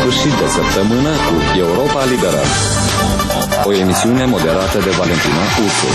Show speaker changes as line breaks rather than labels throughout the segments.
sfârșit de săptămână cu Europa Liberă. O emisiune moderată de Valentina Ursu.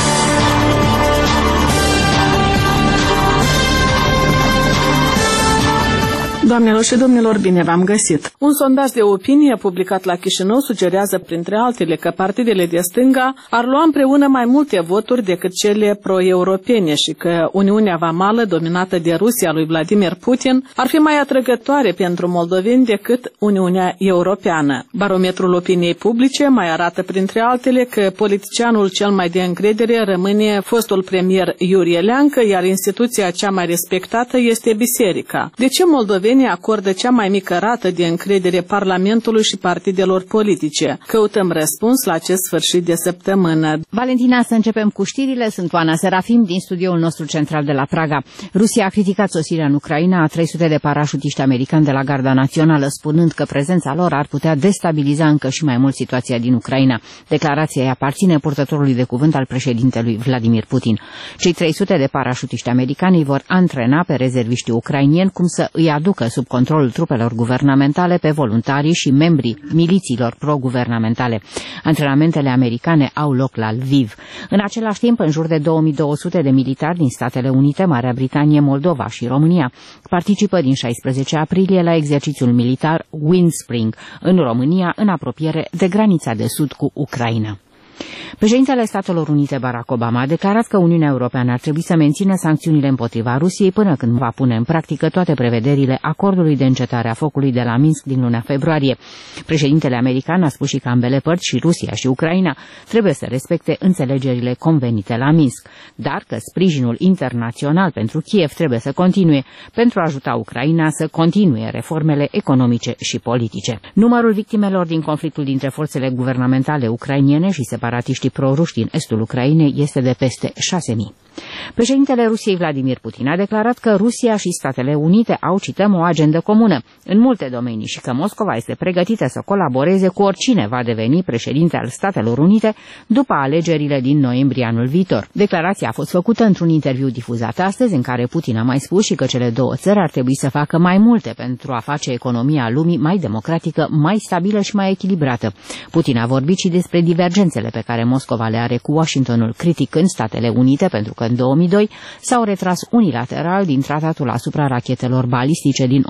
Doamnelor și domnilor, bine v-am găsit! Un sondaj de opinie publicat la Chișinău sugerează, printre altele, că partidele de stânga ar lua împreună mai multe voturi decât cele pro-europene și că Uniunea Vamală, dominată de Rusia lui Vladimir Putin, ar fi mai atrăgătoare pentru moldoveni decât Uniunea Europeană. Barometrul opiniei publice mai arată, printre altele, că politicianul cel mai de încredere rămâne fostul premier Iurie Leancă, iar instituția cea mai respectată este biserica. De ce moldovenii acordă cea mai mică rată de încredere Parlamentului și partidelor politice? Căutăm răspuns la acest sfârșit de săptămână.
Valentina, să începem cu știrile. Sunt Oana Serafim din studioul nostru central de la Praga. Rusia a criticat sosirea în Ucraina a 300 de parașutiști americani de la Garda Națională, spunând că prezența lor ar putea destabiliza încă și mai mult situația din Ucraina. Declarația îi aparține purtătorului de cuvânt al președintelui Vladimir Putin. Cei 300 de parașutiști americani îi vor antrena pe rezerviștii ucrainieni cum să îi aducă sub controlul trupelor guvernamentale pe voluntarii și membrii milițiilor pro-guvernamentale. Antrenamentele americane au loc la Lviv. În același timp, în jur de 2200 de militari din Statele Unite, Marea Britanie, Moldova și România participă din 16 aprilie la exercițiul militar Windspring în România, în apropiere de granița de sud cu Ucraina. Președintele Statelor Unite Barack Obama a declarat că Uniunea Europeană ar trebui să mențină sancțiunile împotriva Rusiei până când va pune în practică toate prevederile acordului de încetare a focului de la Minsk din luna februarie. Președintele american a spus și că ambele părți, și Rusia și Ucraina, trebuie să respecte înțelegerile convenite la Minsk, dar că sprijinul internațional pentru Kiev trebuie să continue pentru a ajuta Ucraina să continue reformele economice și politice. Numărul victimelor din conflictul dintre forțele guvernamentale ucrainiene și separatiștii proruși din estul Ucrainei este de peste 6.000. Președintele Rusiei Vladimir Putin a declarat că Rusia și Statele Unite au, cităm, o agendă comună în multe domenii și că Moscova este pregătită să colaboreze cu oricine va deveni președinte al Statelor Unite după alegerile din noiembrie anul viitor. Declarația a fost făcută într-un interviu difuzat astăzi, în care Putin a mai spus și că cele două țări ar trebui să facă mai multe pentru a face economia lumii mai democratică, mai stabilă și mai echilibrată. Putin a vorbit și despre divergențele pe care Moscova le are cu Washingtonul, criticând Statele Unite pentru că în 2002 s-au retras unilateral din tratatul asupra rachetelor balistice din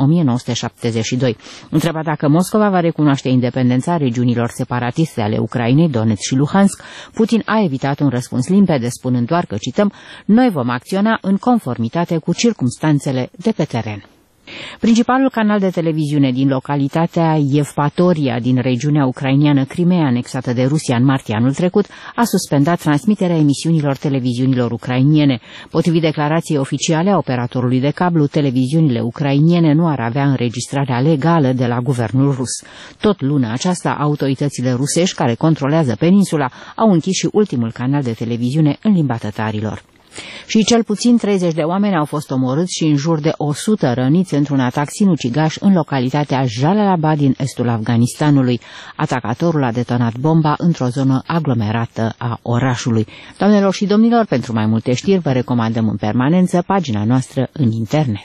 1972. Întrebat dacă Moscova va recunoaște independența regiunilor separatiste ale Ucrainei, Donetsk și Luhansk, Putin a evitat un răspuns limpede, spunând doar că, cităm, noi vom acționa în conformitate cu circumstanțele de pe teren. Principalul canal de televiziune din localitatea Evpatoria din regiunea ucraineană Crimea, anexată de Rusia în martie anul trecut, a suspendat transmiterea emisiunilor televiziunilor ucrainiene. Potrivit declarației oficiale a operatorului de cablu, televiziunile ucrainiene nu ar avea înregistrarea legală de la guvernul rus. Tot luna aceasta, autoritățile rusești care controlează peninsula au închis și ultimul canal de televiziune în limba tătarilor. Și cel puțin 30 de oameni au fost omorâți și în jur de 100 răniți într-un atac sinucigaș în localitatea Jalalabad din estul Afganistanului. Atacatorul a detonat bomba într-o zonă aglomerată a orașului. Doamnelor și domnilor, pentru mai multe știri vă recomandăm în permanență pagina noastră în internet.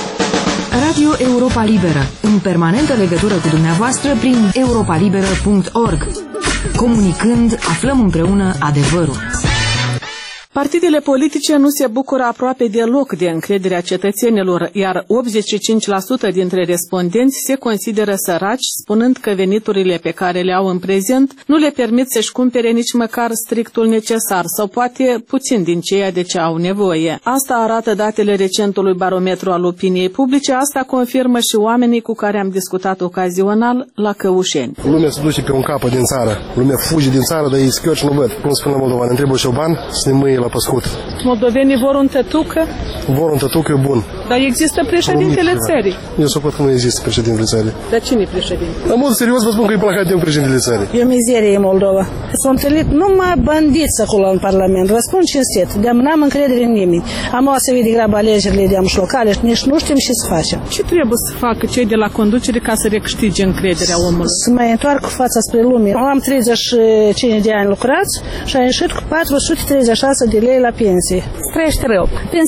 Radio Europa Liberă, în permanentă legătură cu dumneavoastră prin europalibera.org. Comunicând, aflăm împreună adevărul.
Partidele politice nu se bucură aproape deloc de încrederea cetățenilor, iar 85% dintre respondenți se consideră săraci, spunând că veniturile pe care le au în prezent nu le permit să-și cumpere nici măcar strictul necesar sau poate puțin din ceea de ce au nevoie. Asta arată datele recentului barometru al opiniei publice, asta confirmă și oamenii cu care am discutat ocazional la Căușeni.
Lumea se duce pe un capăt din țară, lumea fuge din țară, dar ei scăci nu văd. Cum spun la Moldova, ne trebuie și o bani să ne mâie la păscut.
Moldovenii vor un tătucă?
Vor un tătucă bun.
Dar există președintele țării.
Eu supăr că nu există președintele țării.
Dar cine e președinte?
În mod serios vă spun că e placat de un președintele țării.
E o mizerie în Moldova. S-au întâlnit numai bandiți acolo în Parlament. Vă spun cinstit. De-am n-am încredere în nimeni. Am o să vede grabă alegerile de amși locale și nici nu știm ce să facem. Ce
trebuie să facă cei de la conducere ca să recâștige încrederea omului?
Să mai întoarcă fața spre lume. Am 35 de ani lucrați și am ieșit cu 436 de lei la pensie.
Trăiește rău. Pensionerii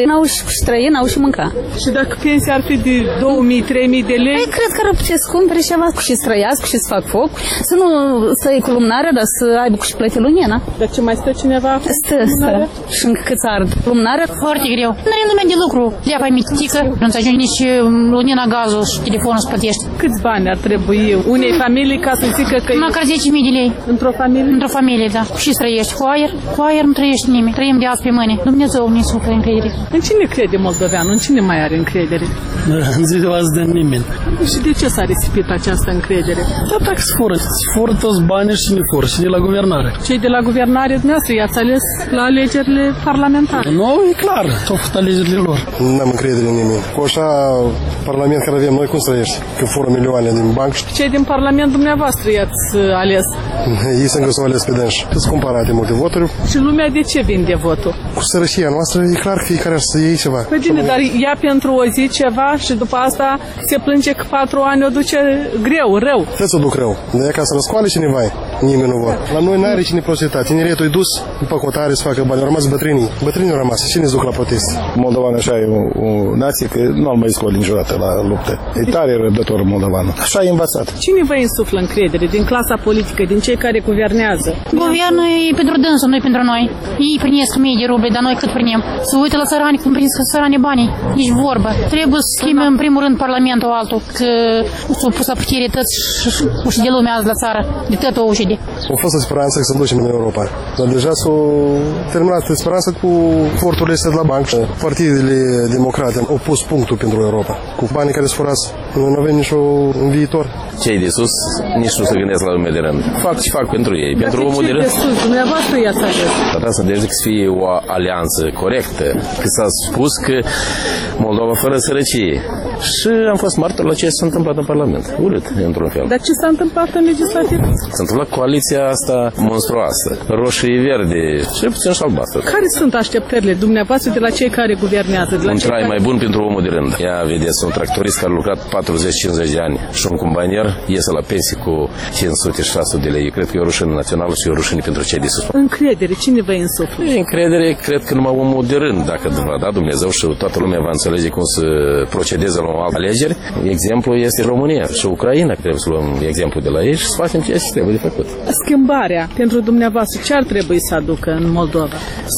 n-au și străini, n-au și mânca.
Și dacă pensia ar fi de 2.000-3.000 de lei?
Păi, cred că ar putea să cumpere ceva și să trăiască și să fac foc, să nu stai cu lumânarea, dar să aibă și plăti lunina.
Dar ce mai stă cineva?
Stă. Și încă cât ard lumânarea?
Foarte greu. Nu are lumea de lucru. Ia pe mitică, nu-ți ajunge nici lunina, gazul și telefonul să plătești.
Câți bani ar trebui unei familii ca să zică că...
Măcar 10.000 de lei.
Într-o familie?
Într-o familie, da. Și să trăiești cu aer. Cu aer nu trăiește nimeni. Trăim de azi pe mâine. Dumnezeu ne suflă încredere.
În cine crede moldoveanul? În cine mai are încredere?
În ziua azi de nimeni.
Și de ce s-a risipit această încredere?
Da, dacă se fură. Se fură toți banii și ne fură. Și de la guvernare.
Cei de la guvernare dumneavoastră i-ați ales la alegerile parlamentare?
Nu, e clar. Au făcut alegerile lor.
N-am încredere în nimeni. Cu așa parlament care avem noi, cum să trăiești? Că fură milioane din banc.
Cei din parlament dumneavoastră i-ați ales?
Ei sunt că s-au ales pe dânși. Sunt comparate multe voturi.
Și lumea de ce vinde votul?
Cu sărășia noastră e clar că fiecare ar să iei ceva.
Păi bine, dar ia pentru o zi ceva și după asta se plânge că 4 ani o duce greu, rău.
Trebuie să duc rău. De aia ca să răscoale cineva, nimeni nu vor. La noi n-are cine protesta. Tineretul e dus după cotare să facă bani. Au rămas bătrânii. Bătrânii au rămas. Cine se duc la protest?
Moldovan așa e o nație că nu îl mai scoli niciodată la luptă. E tare răbdător moldovanul. Așa e învățat.
Cine vă insuflă încredere din clasa politică, din cei care guvernează?
Guvernul e pentru dânsul, nu pentru noi. Ei primesc mii de ruble, dar noi cât primim? Să uită la țărani cum prins țăranii banii. Nici vorbă. Trebuie să schimbe în primul rând parlamentul altul, că s-au pus la putere toți și de lumea azi la țară, de tot o ușide.
Au fost o speranță că să ducem în Europa. Dar deja s-au terminat speranța cu eforturile astea de la bancă. Partidele democrate au pus punctul pentru Europa. Cu banii care se furați, nu avem niciun viitor.
Cei de sus nici nu se gândesc la lumea de rând. Fac ce fac pentru ei,
dar
pentru omul de rând.
De sus, dumneavoastră i-ați ales.
Dar să deci să fie o alianță corectă, că s-a spus că Moldova fără sărăcie. Și am fost martor la ce s-a întâmplat în Parlament. Urât, într-un fel.
Dar ce s-a întâmplat în legislativ?
S-a întâmplat coaliția asta monstruoasă, roșie-verde și puțin și albastră.
Care sunt așteptările dumneavoastră de la cei care guvernează? De la
un trai mai bun pentru omul de rând. Ia, vedeți, un tractorist care a lucrat 40-50 de ani și un cumbanier iese la pensie cu 500-600 de lei. Eu cred că e o rușine națională și e o rușine pentru cei de sus.
Încredere, cine vă insuflă?
Încredere, cred că numai omul de rând, dacă va da Dumnezeu și toată lumea va înțelege cum să procedeze la alte alegeri. Exemplu este România și Ucraina, trebuie să luăm exemplu de la ei și să facem ce trebuie de făcut.
Schimbarea pentru dumneavoastră, ce ar trebui să aducă în Moldova?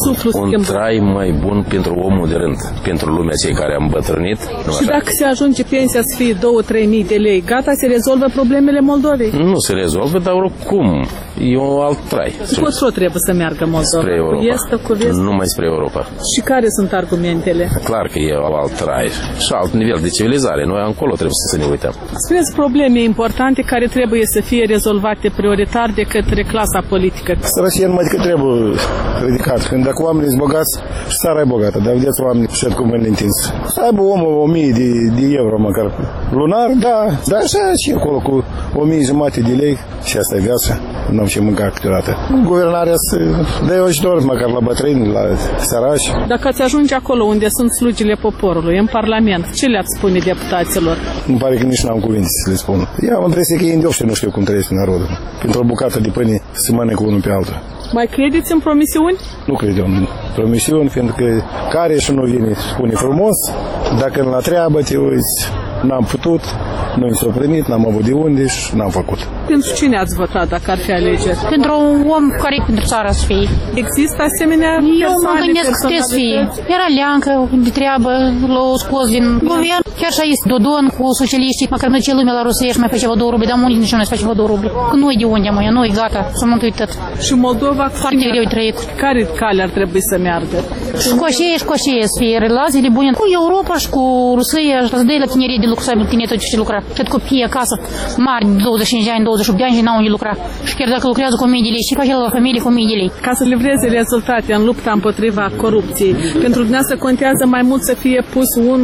Un trai mai bun pentru omul de rând, pentru lumea cei care am îmbătrânit.
Și dacă se ajunge pensia să fie 2-3 mii de lei, gata, se rezolvă problemele Moldovei?
Nu se rezolvă, dar oricum e un alt trai.
Încotro trebuie să meargă Moldova?
Spre Europa.
Cu vest?
Numai spre Europa.
Și care sunt argumentele?
Clar că e alt trai și alt nivel de civilizare. Noi încolo trebuie să ne uităm.
Spuneți probleme importante care trebuie să fie rezolvate prioritar de către clasa politică.
Sărăcia numai decât trebuie ridicat. Când dacă oamenii sunt bogați, și țara e bogată. Dar vedeți oamenii șed cu mâinile întins. Să aibă omul 1000 de euro măcar lunar, da, dar așa și acolo cu 1500 de lei și asta e viața. Nu am ce mânca câteodată. Guvernarea să dă ajutor măcar la bătrâni, la sărași.
Dacă ați ajunge acolo unde sunt slugile poporului, în Parlament, ce le-ați spune deputaților?
Îmi pare că nici n-am cuvinte să le spun. Eu am impresia că ei indioși nu știu cum trăiesc narodul. Pentru o bucată de pâine se mănâncă unul pe altul.
Mai credeți în promisiuni?
Nu cred eu în promisiuni, pentru că care și nu vine spune frumos, dacă la treabă te uiți, n-am putut, nu mi s-a primit, n-am avut de unde și n-am făcut.
Pentru cine ați votat dacă ar fi alegeri?
Pentru un om care e pentru țara să fie.
Există asemenea
Eu mă gândesc că trebuie să fie. Era leancă de treabă, l-au scos din guvern. Chiar și este Dodon cu socialiștii, măcar merge lumea la Rusești, mai făcea 2 ruble, dar unii nici nu mai făcea 2 ruble. Că nu-i de unde, mă, nu-i gata, s-a mântuit tot.
Și Moldova
foarte greu trăit.
Care cale ar trebui să meargă?
Și cu așa să fie relațiile bune cu Europa și cu Rusia, să dai la tineri de lucru, să aibă tinerii tot ce lucra. Cât copii acasă, mari, 25 de ani, 28 de ani și n-au unde lucra. Și chiar dacă lucrează cu 1000 de lei, și face la familie cu 1000 de lei. Ca
să livreze rezultate în lupta împotriva corupției, pentru dumneavoastră contează mai mult să fie pus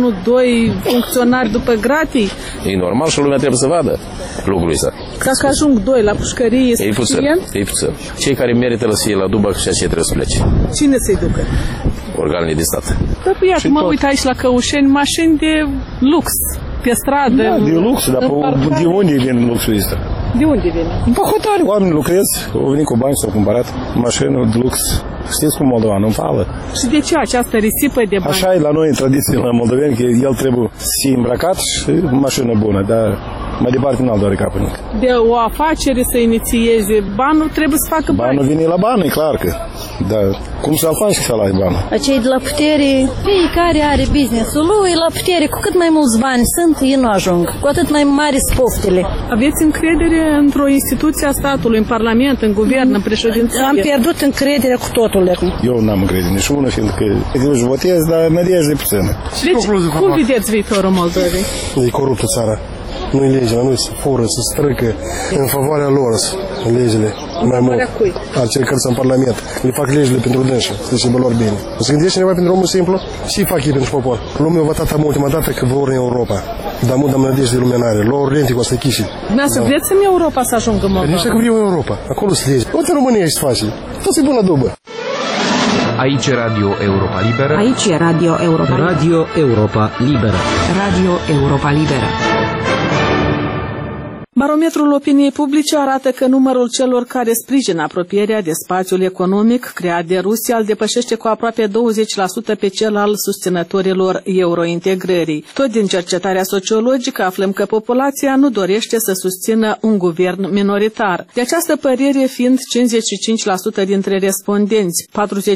1-2 funcționari după gratii?
E normal și lumea trebuie să vadă lucrul ăsta.
Dacă ajung 2 la pușcărie, e suficient?
E puțin. Cei care merită să fie la Dubac și aceia trebuie să plece.
Cine să-i ducă?
Organele de stat.
Da, iată, mă uit aici la Căușeni, mașini de lux pe stradă.
Da, de lux, dar de unde e din luxul ăsta?
De unde vine?
Împăhotare, oamenii lucrez, au venit cu bani, s-au cumpărat mașină de lux. Știți cum Moldovan, în fală.
Și de ce această risipă de bani?
Așa e la noi, în tradiție, la moldoveni, că el trebuie să fie îmbrăcat și mașină bună, dar mai departe n-al doare capul nici.
De o afacere să inițieze, banul trebuie să facă bani.
Banul vine la bani, e clar că. Dar cum să-l faci să-l ai banul?
Acei de la putere, fiecare are business-ul lui, la putere, cu cât mai mulți bani sunt, ei nu ajung. Cu atât mai mari spoftele.
Aveți încredere într-o instituție a statului, în Parlament, în Guvern, în președinție?
Am pierdut încrederea cu totul.
Eu n-am încredere nici unul, fiindcă eu își votez, dar nădejde puțină.
Deci, cum vedeți viitorul Moldovei?
E coruptă țara. Nu-i legea, nu-i să fură, să străcă în favoarea lor legile mai mult. Al cei care sunt în Parlament. Le fac legile pentru dânsi, să zice lor bine. Se gândește cineva pentru omul simplu? Și fac ei pentru popor. Lumea a votat ultima dată că vor în Europa. Dar mult am nădejde de luminare. Lor rente cu asta chiși.
Dumneavoastră vreți în Europa să ajungă Moldova?
Nici că vreau în Europa. Acolo sunt legi. Poate în România ești face. Tot e bună dubă.
Aici e Radio Europa Liberă.
Aici e Radio Europa Liberă.
Radio Europa Liberă.
Radio Europa Liberă.
Barometrul opiniei publice arată că numărul celor care sprijină apropierea de spațiul economic creat de Rusia îl depășește cu aproape 20% pe cel al susținătorilor eurointegrării. Tot din cercetarea sociologică aflăm că populația nu dorește să susțină un guvern minoritar. De această părere fiind 55% dintre respondenți,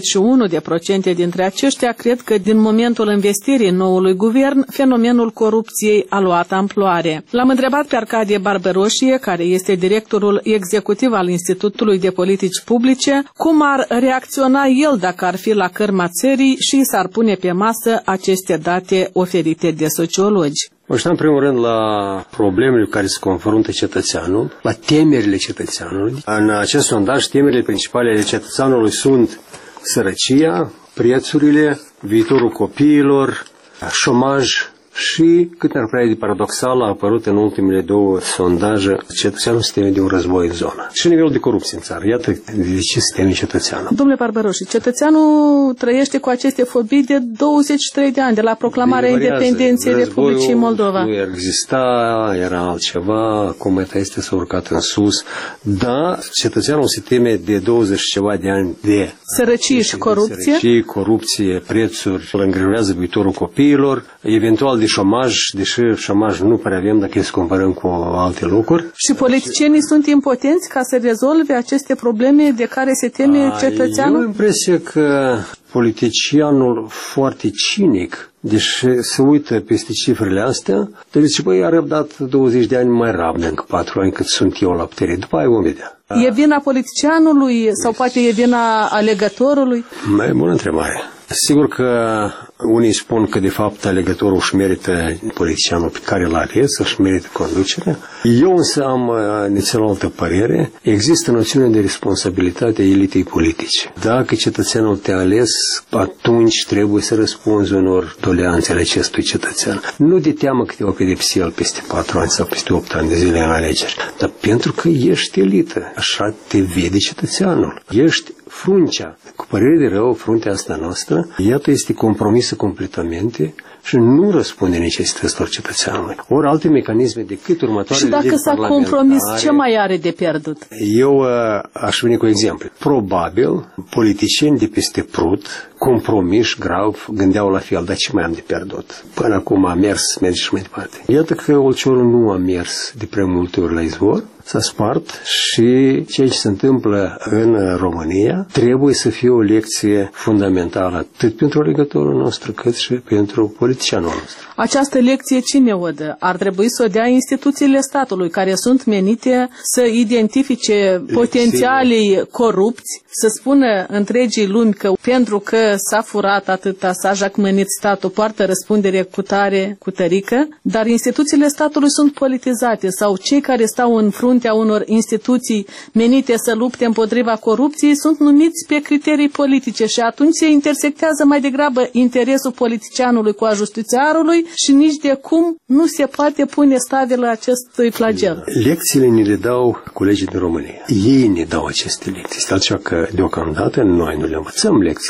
41% dintre aceștia cred că din momentul investirii noului guvern, fenomenul corupției a luat amploare. L-am întrebat pe Arcadie Barberoșie, care este directorul executiv al Institutului de Politici Publice, cum ar reacționa el dacă ar fi la cărma țării și s-ar pune pe masă aceste date oferite de sociologi.
Mă așteptam în primul rând la problemele cu care se confruntă cetățeanul, la temerile cetățeanului. În acest sondaj, temerile principale ale cetățeanului sunt sărăcia, prețurile, viitorul copiilor, șomaj, și, cât ar prea de paradoxal, a apărut în ultimele două sondaje cetățeanul se teme de un război în zonă. Și nivelul de corupție în țară. Iată de ce se teme cetățeanul.
Domnule Barberoși, cetățeanul trăiește cu aceste fobii de 23 de ani, de la proclamarea independenței Republicii Moldova.
Nu exista, era altceva, acum este s-a urcat în sus, dar cetățeanul se teme de 20 și ceva de ani de
sărăcie și corupție.
Sărăcie, corupție, prețuri, îl îngrijorează viitorul copiilor, eventual de șomaj, deși șomaj nu prea avem dacă să comparăm cu alte locuri.
Și politicienii sunt impotenți ca să rezolve aceste probleme de care se teme cetățeanul?
Eu am impresia că politicianul foarte cinic, deși se uită peste cifrele astea, dar zice, băi, a răbdat 20 de ani mai rabdă încă 4 ani cât sunt eu la putere. După aia vom vedea.
E vina politicianului sau poate e vina alegătorului?
Mai bună întrebare. Sigur că unii spun că de fapt alegătorul își merită politicianul pe care l-a ales, își merită conducerea. Eu însă am nițel altă părere. Există noțiune de responsabilitate a elitei politice. Dacă cetățeanul te-a ales, atunci trebuie să răspunzi unor doleanțe ale acestui cetățean. Nu de teamă că te va pedepsi el peste 4 ani sau peste 8 ani de zile în alegeri, dar pentru că ești elită. Așa te vede cetățeanul. Ești fruncea. Cu părere de rău, fruntea asta noastră, iată, este compromisă completamente și nu răspunde necesităților cetățeanului. Ori alte mecanisme decât următoarele.
Și dacă s-a compromis, ce mai are de pierdut?
Eu aș veni cu exemple. Probabil, politicieni de peste Prut, compromiși grav, gândeau la fel, dar ce mai am de pierdut? Până acum a mers, merge și mai departe. Iată că Olciorul nu a mers de prea multe ori la izvor, s-a spart și ceea ce se întâmplă în România trebuie să fie o lecție fundamentală atât pentru alegătorul nostru cât și pentru politicianul nostru.
Această lecție cine o dă? Ar trebui să o dea instituțiile statului care sunt menite să identifice potențialii corupți, să spună întregii lumi că pentru că s-a furat atâta, s-a jacmănit statul, poartă răspundere cu tare, cu tărică, dar instituțiile statului sunt politizate sau cei care stau în fruntea unor instituții menite să lupte împotriva corupției sunt numiți pe criterii politice și atunci se intersectează mai degrabă interesul politicianului cu a justițiarului și nici de cum nu se poate pune stabilă acestui flagel.
Lecțiile ni le dau colegii din România. Ei ne dau aceste lecții. Este altceva că deocamdată noi nu le învățăm lecțiile respective.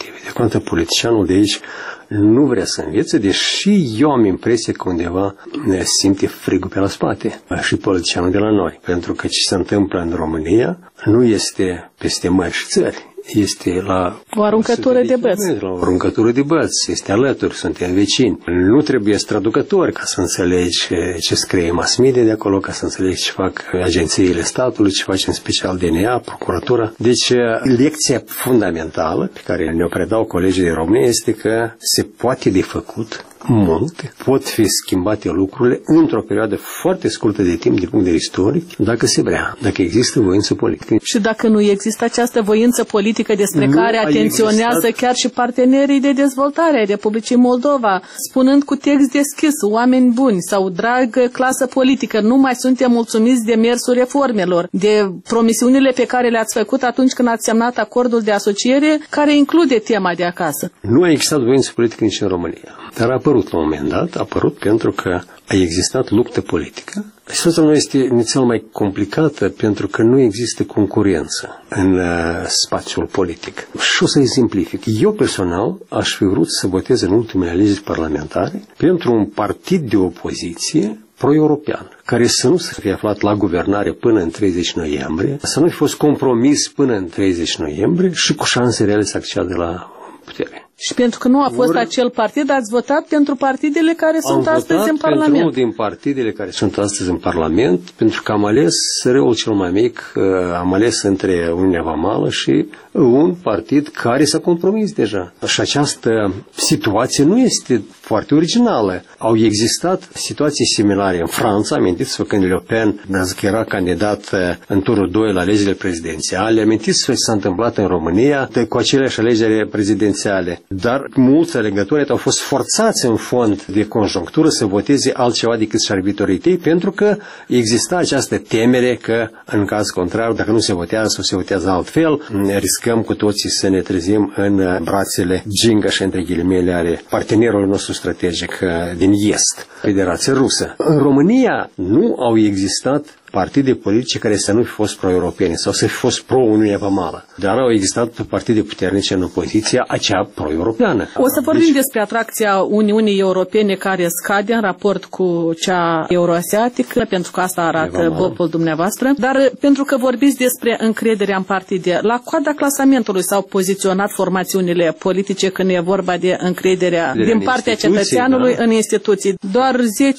respective. Deocamdată politicianul de aici nu vrea să învețe, deși eu am impresia că undeva ne simte frigul pe la spate și politicianul de la noi. Pentru că ce se întâmplă în România nu este peste mări și țări. Este la
o aruncătură de băți.
La o aruncătură de băți. Este alături, suntem vecini. Nu trebuie traducători ca să înțelegi ce scrie mass media de acolo, ca să înțelegi ce fac agențiile statului, ce face în special DNA, procuratura. Deci, lecția fundamentală pe care ne-o predau colegii din România este că se poate de făcut mult, pot fi schimbate lucrurile într-o perioadă foarte scurtă de timp din punct de vedere istoric, dacă se vrea, dacă există voință politică.
Și dacă nu există această voință politică despre care atenționează chiar și partenerii de dezvoltare ai Republicii Moldova, spunând cu text deschis, oameni buni sau dragă clasă politică, nu mai suntem mulțumiți de mersul reformelor, de promisiunile pe care le-ați făcut atunci când ați semnat acordul de asociere, care include tema de acasă.
Nu a existat voință politică nici în România, dar a apărut la un moment dat, a apărut pentru că a existat luptă politică. Situația nu este inițial mai complicată pentru că nu există concurență în spațiul politic. Și o să exemplific. Eu personal aș fi vrut să votez în ultimele alegeri parlamentare pentru un partid de opoziție pro-european, care să nu se fie aflat la guvernare până în 30 noiembrie, să nu fi fost compromis până în 30 noiembrie și cu șanse reale să accede la putere.
Și pentru că nu a fost acel partid, ați votat pentru partidele care sunt astăzi în Parlament.
Am votat pentru unul din partidele care sunt astăzi în Parlament, pentru că am ales răul cel mai mic, am ales între Uniunea Vamală și un partid care s-a compromis deja. Și această situație nu este foarte originală. Au existat situații similare în Franța, amintiți-vă când Le Pen era candidat în turul 2 la alegerile prezidențiale, amintiți-vă ce s-a întâmplat în România cu aceleași alegeri prezidențiale. Dar mulți alegători au fost forțați în fond de conjunctură să voteze altceva decât și-ar fi dorit ei, pentru că exista această temere că, în caz contrar, dacă nu se votează sau se votează altfel, riscăm cu toții să ne trezim în brațele gingașe, între ghilimele, ale partenerului nostru strategic din Est, Federația Rusă. În România nu au existat partide politice care să nu fi fost pro-europene sau să fi fost pro-Uniunea Vamală. Dar au existat partide puternice în opoziția acea pro-europeană.
O să vorbim despre atracția Uniunii Europene care scade în raport cu cea euroasiatică, pentru că asta arată BOP-ul dumneavoastră, dar pentru că vorbiți despre încrederea în partide, la coada clasamentului s-au poziționat formațiunile politice când e vorba de încrederea din partea cetățeanului în instituții. Doar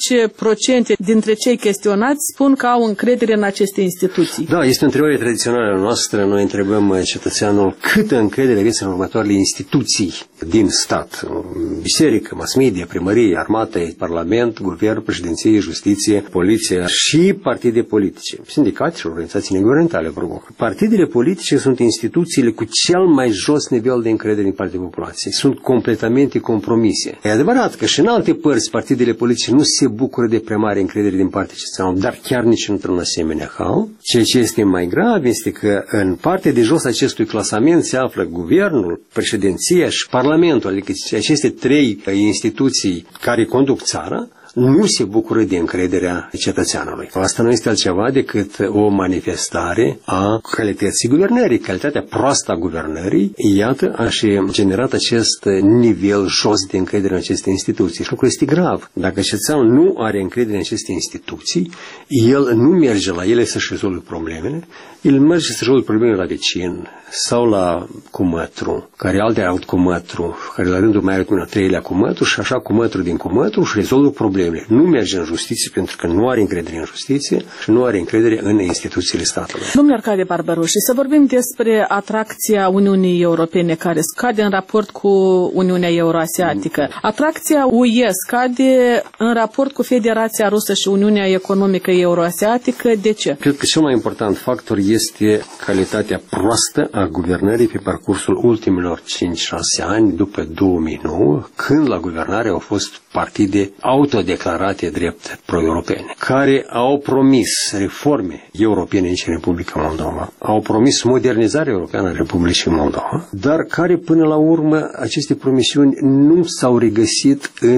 10% dintre cei chestionați spun că au încredere în aceste instituții.
Da, este o întrebare tradițională noastră. Noi întrebăm cetățeanul câtă încredere aveți în următoarele instituții din stat. Biserică, mass media, primărie, armată, parlament, guvern, președinție, justiție, poliție și partide politice, sindicate și organizații neguvernamentale, provoc. Partidele politice sunt instituțiile cu cel mai jos nivel de încredere din partea populației. Sunt completamente compromise. E adevărat că și în alte părți partidele politice nu se bucură de prea mare încredere din partea cetățenilor, dar chiar nici într-un asemenea hal. Ceea ce este mai grav este că în partea de jos acestui clasament se află guvernul, președinția și parlamentul, adică aceste trei instituții care conduc țara, nu se bucură de încrederea cetățeanului. Asta nu este altceva decât o manifestare a calității guvernării, calitatea proastă a guvernării, iată, a și generat acest nivel jos de încredere în aceste instituții. Și lucrul este grav. Dacă cetățeanul nu are încredere în aceste instituții, el nu merge la ele să-și rezolve problemele, el merge să rezolve problemele la vecin sau la cumătru, care alte alt cumătru, care la rândul mai are până 3-lea cumătru și așa cumătru din cumătru și rezolvă problemele. Nu merge în justiție pentru că nu are încredere în justiție și nu are încredere în instituțiile statului.
Domnule Arcadie Barbaroși, să vorbim despre atracția Uniunii Europene care scade în raport cu Uniunea Euroasiatică. Atracția UE scade în raport cu Federația Rusă și Uniunea Economică Euroasiatică. De ce?
Cred că cel mai important factor este calitatea proastă a guvernării pe parcursul ultimilor 5-6 ani după 2009, când la guvernare au fost partide autodeclarate drept pro-europene, care au promis reforme europene în Republica Moldova, au promis modernizarea europeană a Republicii Moldova, dar care până la urmă aceste promisiuni nu s-au regăsit în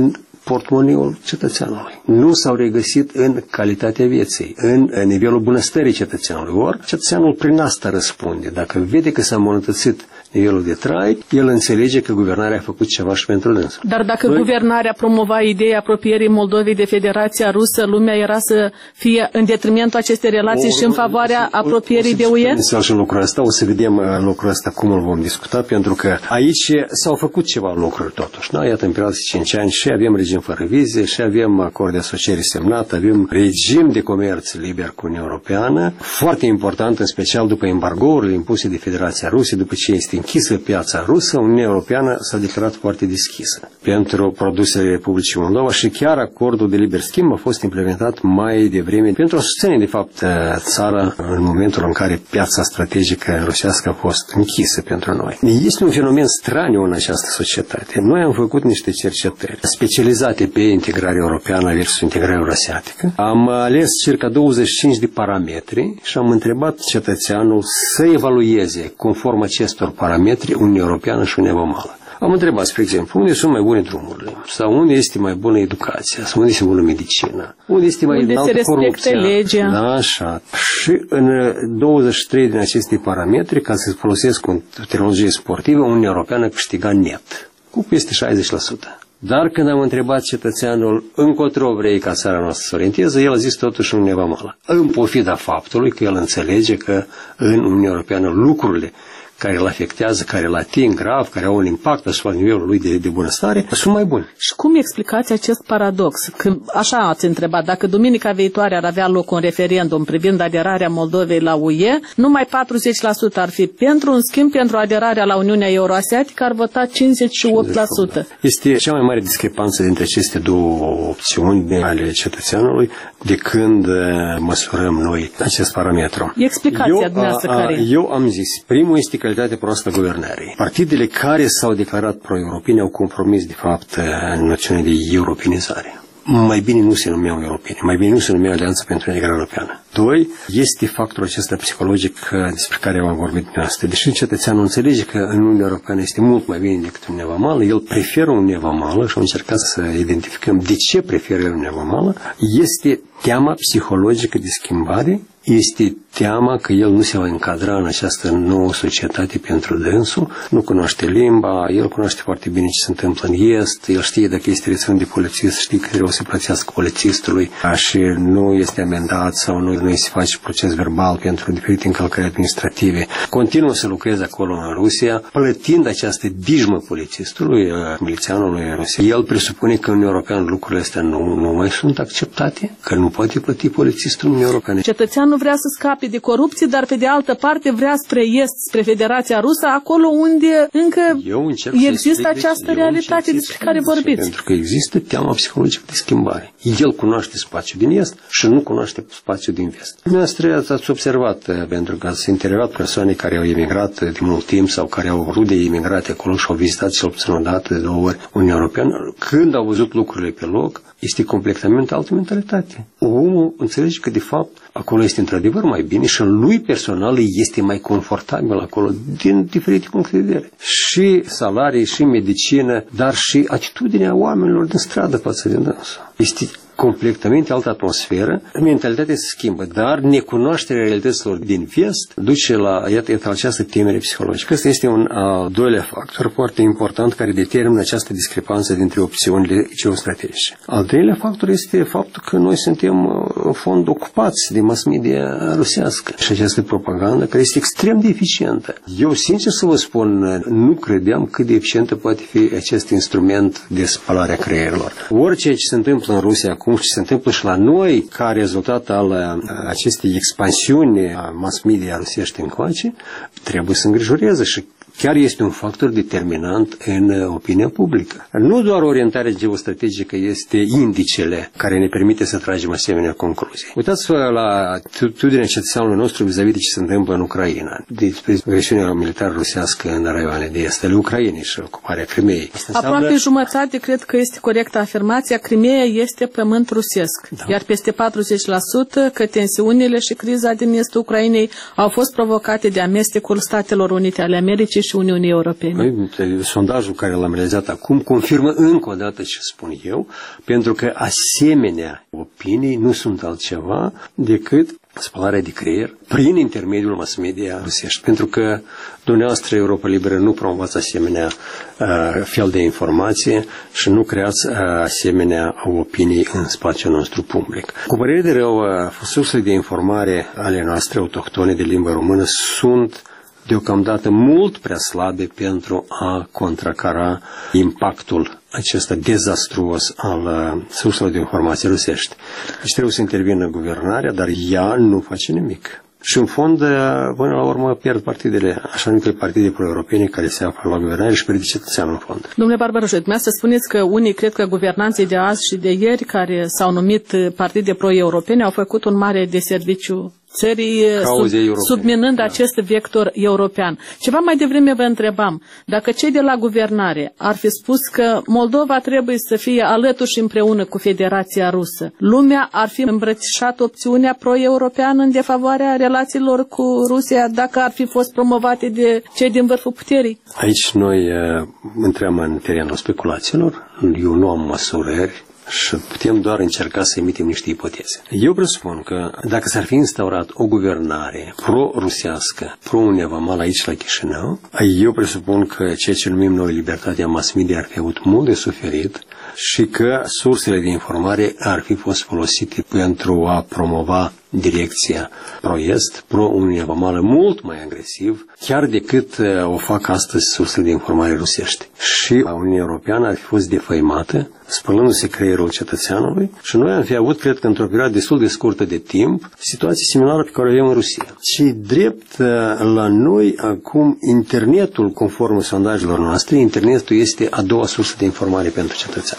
portmoneul cetățeanului. Nu s-au regăsit în calitatea vieții, în nivelul bunăstării cetățeanului. Ori cetățeanul prin asta răspunde. Dacă vede că s-a îmbunătățit nivelul de trai, el înțelege că guvernarea a făcut ceva și pentru dânsul.
Dar dacă guvernarea promova ideea apropierii Moldovei de Federația Rusă, lumea era să fie în detrimentul acestei relații și în favoarea apropierii de UE?
Și lucrul ăsta, o să vedem lucrul ăsta cum îl vom discuta, pentru că aici s-au făcut ceva lucruri totuși. Da? Iată, în perioada de 5 ani și avem regim fără vize, și avem acord de asociere semnat, avem regim de comerț liber cu Uniunea Europeană, foarte important, în special după embargourile impuse de Federația Rusă, după ce este închisă piața rusă, Uniunea Europeană s-a declarat foarte deschisă pentru produsele Republicii Moldova și chiar acordul de liber schimb a fost implementat mai devreme pentru a susține, de fapt, țara în momentul în care piața strategică rusească a fost închisă pentru noi. Este un fenomen straniu în această societate. Noi am făcut niște cercetări specializate pe integrare europeană versus integrare eurasiatică. Am ales circa 25 de parametri și am întrebat cetățeanul să evalueze conform acestor parametri Uniunea Europeană și Uniunea Vamală. Am întrebat, spre exemplu, unde sunt mai bune drumurile, sau unde este mai bună educația, sau unde este bună medicina, unde este mai înaltă corupția.
Legea.
Da, așa. Și în 23 din aceste parametri, ca să folosesc o terminologie sportivă, Uniunea Europeană câștiga net, cu peste 60%. Dar când am întrebat cetățeanul încotro vrei ca țara noastră să orienteze, el a zis totuși Uniunea Vamală. În pofida faptului că el înțelege că în Uniunea Europeană lucrurile care îl afectează, care îl ating grav, care au un impact asupra nivelului de bunăstare, sunt mai buni.
Și cum explicați acest paradox? Că, așa ați întrebat, dacă duminica viitoare ar avea loc un referendum privind aderarea Moldovei la UE, numai 40% ar fi pentru, în schimb, pentru aderarea la Uniunea Euroasiatică ar vota 58%.
Este cea mai mare discrepanță dintre aceste două opțiuni ale cetățeanului de când măsurăm noi acest parametru.
Explicația dumneavoastră care e?
Eu am zis, primul este calitatea proastă a guvernării. Partidele care s-au declarat pro-europene au compromis, de fapt, noțiunea de europenizare. Mai bine nu se numeau europene, mai bine nu se numeau Alianța pentru Integrare Europeană. Doi, este factorul acesta psihologic despre care am vorbit dumneavoastră. Deși cetățeanul înțelege că în Uniunea Europeană este mult mai bine decât Uniunea Vamală, el preferă Uniunea Vamală și am încercat să identificăm de ce preferă Uniunea Vamală, este teama psihologică de schimbare, este teama că el nu se va încadra în această nouă societate pentru dânsul, nu cunoaște limba, el cunoaște foarte bine ce se întâmplă în Est, el știe dacă este reținut de polițist, știe că trebuie să plătească polițistului și nu este amendat sau nu se face proces verbal pentru diferite încălcări administrative. Continuă să lucreze acolo în Rusia, plătind această dijmă polițistului, milițianului Rusiei. El presupune că în Uniunea Europeană lucrurile astea nu mai sunt acceptate, că nu poate plăti polițistul în Uniunea Europeană.
Cetățeanul vrea să scape de corupție, dar pe de altă parte vrea spre Est, spre Federația Rusă, acolo unde încă există această realitate despre care vorbiți.
Pentru că există teama psihologică de schimbare. El cunoaște spațiul din Est și nu cunoaște spațiul din Vest. Dumneavoastră ați observat, pentru că ați intervievat persoane care au emigrat de mult timp sau care au rude emigrate acolo și au vizitat și au obținut dată de 2 ori Uniunea Europeană, când au văzut lucrurile pe loc, este completamente altă mentalitate. Omul înțelege că, de fapt, acolo este într-adevăr mai bine și lui personal este mai confortabil acolo din diferite puncte de vedere. Și salarii, și medicină, dar și atitudinea oamenilor din stradă față de dânsul. Este completamente altă atmosferă, mentalitatea se schimbă, dar necunoașterea realităților din vest duce la, iată, această temere psihologică. Ăsta este un al doilea factor foarte important care determină această discrepanță dintre opțiunile geostrategice. Al treilea factor este faptul că noi suntem în fond ocupați de mass media rusească și această propagandă care este extrem de eficientă. Eu, sincer să vă spun, nu credeam cât de eficientă poate fi acest instrument de spălare a creierilor. Orice ce se întâmplă în Rusia acum și se întâmplă și la noi ca rezultat al acestei expansiuni a mass media rusești încoace, trebuie să îngrijoreze și chiar este un factor determinant în opinia publică. Nu doar orientarea geostrategică este indicele care ne permite să tragem asemenea concluzii. Uitați-vă la atitudinea cetățeanului nostru vis-a-vis de ce se întâmplă în Ucraina, despre agresiunea militară rusească în raioane de est ale Ucrainei și ocuparea Crimeei.
Aproape jumătate cred că este corectă afirmația, Crimeea este pământ rusesc, iar peste 40% că tensiunile și criza din estul Ucrainei au fost provocate de amestecul Statelor Unite ale Americii și Uniunii Europene?
Sondajul care l-am realizat acum confirmă încă o dată ce spun eu, pentru că asemenea opinii nu sunt altceva decât spălarea de creier prin intermediul mass media rusești. Pentru că dumneavoastră, Europa Liberă, nu promovați asemenea fel de informație și nu creați asemenea opinii în spațiul nostru public. Cu părere de rău, sursele de informare ale noastre autohtone de limbă română sunt deocamdată mult prea slabe pentru a contracara impactul acesta dezastruos al surselor de informație rusești. Deci trebuie să intervină guvernarea, dar ea nu face nimic. Și în fond, până la urmă, pierd partidele, așa numitele partide pro-europene care se află la guvernare și pierde cetățeanul în fond.
Domnule Barbaroșu, dumneavoastră spuneți că unii cred că guvernanții de azi și de ieri, care s-au numit partide pro-europene, au făcut un mare deserviciu țării, subminând acest vector european. Ceva mai devreme vă întrebam, dacă cei de la guvernare ar fi spus că Moldova trebuie să fie alături și împreună cu Federația Rusă, lumea ar fi îmbrățișat opțiunea pro-europeană în defavoarea relațiilor cu Rusia dacă ar fi fost promovate de cei din vârful puterii?
Aici noi intrăm în terenul speculațiilor, eu nu am măsurări și putem doar încerca să emitem niște ipoteze. Eu presupun că dacă s-ar fi instaurat o guvernare pro-rusească, pro-Uniunea Vamală aici la Chișinău, eu presupun că ceea ce numim noi libertatea mass media ar fi avut mult de suferit și că sursele de informare ar fi fost folosite pentru a promova direcția pro-est, pro-Uniunea Vamală mult mai agresiv, chiar decât o fac astăzi sursele de informare rusești. Și Uniunea Europeană ar fi fost defăimată, spălându-se creierul cetățeanului și noi am fi avut, cred că într-o perioadă destul de scurtă de timp, situație similară pe care o avem în Rusia. Și drept la noi, acum, internetul, conform sondajelor noastre, internetul este a doua sursă de informare pentru cetățean.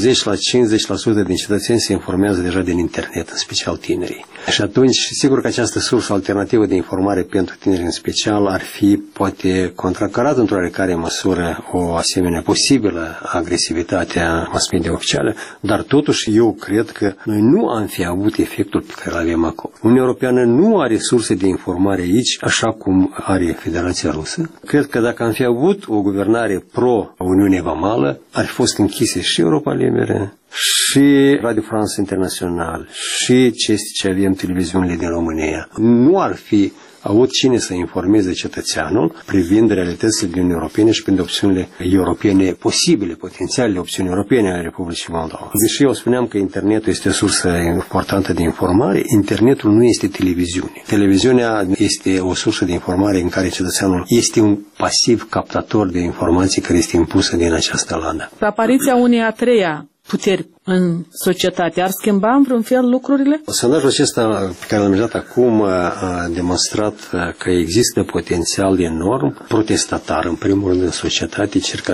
40-50% din cetățeni se informează deja din internet, în special tinerii. Și atunci, sigur că această sursă alternativă de informare pentru tineri în special ar fi, poate, contracarat într-o oarecare măsură o asemenea posibilă agresivitate a mass media oficială, dar totuși eu cred că noi nu am fi avut efectul pe care îl avem acum. Uniunea Europeană nu are surse de informare aici, așa cum are Federația Rusă. Cred că dacă am fi avut o guvernare pro-Uniune Vamală, ar fi fost închise și Europa Liberă, și Radio France Internațional, și ce avem televiziunile din România. Nu ar fi avut cine să informeze cetățeanul privind realitățile din Uniunea Europene și privind opțiunile europene posibile, potențialele opțiuni europene ale Republicii Moldova. Deși eu spuneam că internetul este o sursă importantă de informare, internetul nu este televiziune. Televiziunea este o sursă de informare în care cetățeanul este un pasiv captator de informații care este impusă din această landă.
Pe apariția unei a treia puteri în societate ar schimba în vreun fel lucrurile?
Sondajul acesta pe care l-am dat acum a demonstrat că există potențial enorm protestatar, în primul rând în societate, circa 25%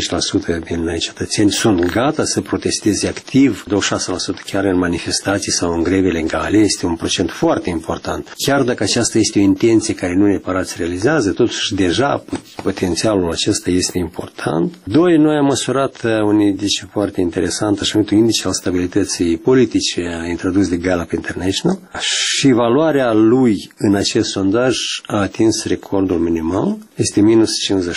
din cetățeni sunt gata să protesteze activ, 26% chiar în manifestații sau în greve legale, este un procent foarte important. Chiar dacă aceasta este o intenție care nu neapărat se realizează, totuși deja potențialul acesta este important. Doi, noi am măsurat un indice foarte interesant, așa numitul indice al stabilității politice introdus de Gallup International și valoarea lui în acest sondaj a atins recordul minimal, este minus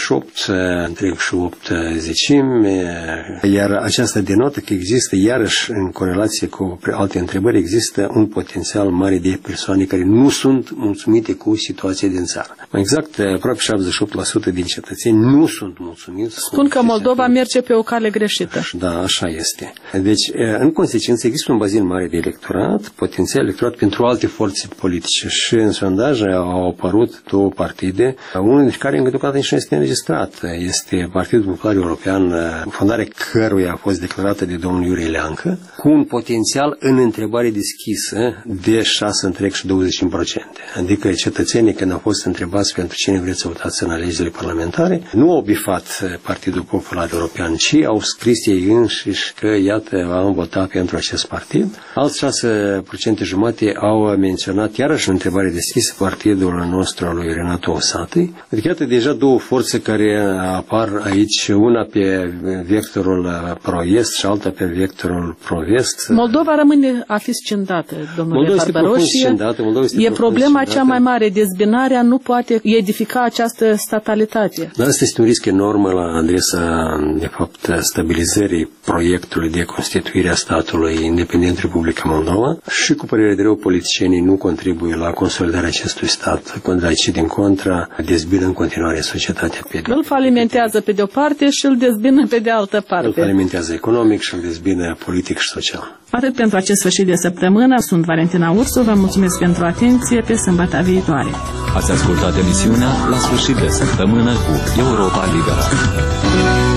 58,8, iar aceasta denotă că există, iarăși în corelație cu alte întrebări, există un potențial mare de persoane care nu sunt mulțumite cu situația din țară. Mai exact, aproape 78% din cetățeni nu sunt mulțumiți.
Spun că Moldova merge pe o cale greșită.
Da, așa este. Deci, în consecință, există un bazin mare de electorat, potențial electorat pentru alte forțe politice și în sondaj au apărut două partide, unul dintre care încă deocamdată nici nu este înregistrat. Este Partidul Popular European, fondarea căruia a fost declarată de domnul Iurie Leancă, cu un potențial în întrebare deschisă de 6,25%. Adică cetățenii, când au fost întrebați pentru cine vreți să votați în alegerile parlamentare, nu au bifat Partidul Popular European, ci au scris ei înșiși că, iată, am votat pentru acest partid. Alți 6,5% au menționat, iarăși o întrebare deschisă, partidul nostru al lui Renato Osati. Adică iată deja două forțe care apar aici, una pe vectorul pro-est și alta pe vectorul pro-vest.
Moldova rămâne a fi scindată, domnule Barbaros, și e problema cea mai mare. Dezbinarea nu poate edifica această statalitate.
Dar asta este un risc enorm la adresa, de fapt, stabilizării proiectului de constituire a statului independent Republica Moldova și, cu părere de rău, politicienii nu contribuie la consolidarea acestui stat, ci din contra dezbină în continuare societatea pe
îl falimentează pe de o parte și îl dezbină pe de altă parte.
Îl falimentează economic și îl dezbină politic și social.
Atât pentru acest sfârșit de săptămână. Sunt Valentina Ursu, vă mulțumesc pentru atenție, pe sâmbătă viitoare.
Ați ascultat emisiunea La sfârșit de săptămână cu Europa Liberă.